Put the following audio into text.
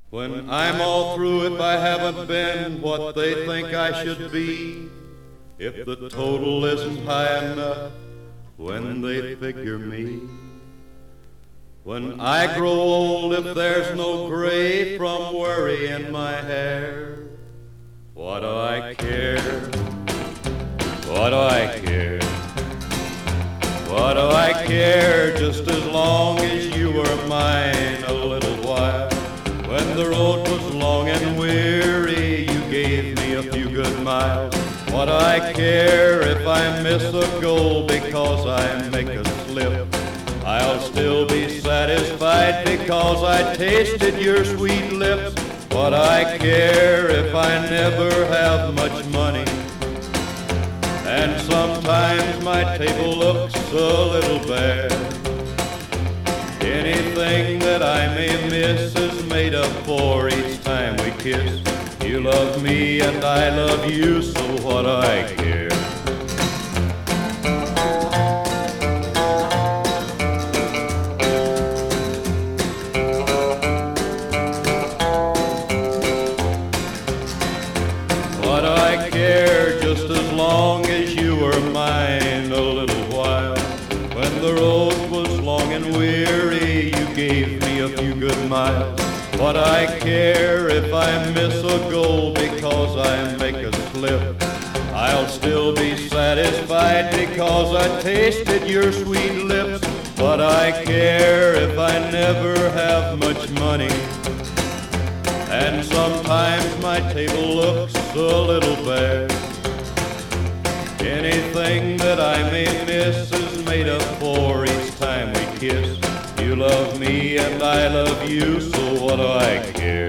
When I'm all through, if I haven't been what they think I should be, if the total isn't high enough when they figure me, when I grow old, if there's no gray from worry in my hair, what do I care? What do I care? What do I care? Just as long as you were mine a little while. When the road was long and weary, you gave me a few good miles. What do I care if I miss a goal because I make a slip? I'll still be satisfied because I tasted your sweet lips. What do I care if I never have much money? And sometimes my table looks a little bare. Anything that I may miss is made up for each time we kiss. You love me and I love you, so what do I care? What do I care? Just as long as you were mine a little while. When the road was long and weary, you gave me a few good miles. What do I care if I miss a goal because I make a slip? I'll still be satisfied because I tasted your sweet lips. What do I care if I never have much money? And sometimes my table looks a little bare. Anything that I may miss is made up for each time we kiss. You love me and I love you, so what do I care?